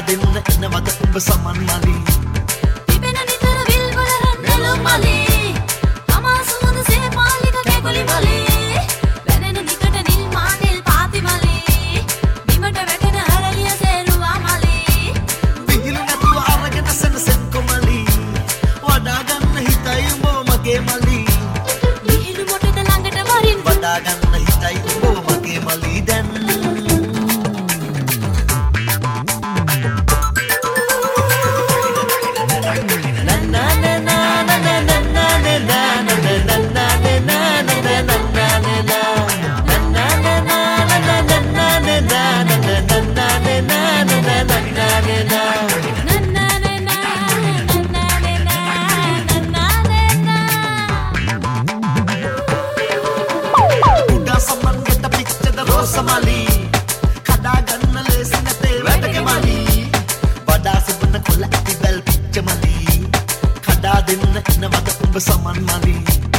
දෙන්න එනවද ඔබ සමන් මලි තිබෙන නිතර විල් වල රැඳෙලු මලි තමා සුවඳ සේපාලික කැකුලි මලි වැනෙන නිකට නිල් මානෙල් පාති මලි බිමට වැටෙන අරලිය සේරුවා මලි විහිළු නැතුව අරගෙන සෙනසෙන් කොමලි වඩා ගන්න හිතයි උඹ මගේ මලි විහිළු මොටද ළඟට වරින් වඩා ගන්න හිතයි උඹ මගේ මලි දැන් Somali, kada ganna lesi nate වැටක මලි වඩා සිබන කොළ ඇති බැල් පිච්ච මලි කඩා දෙන්න එනවද ඔබ සමන් මලි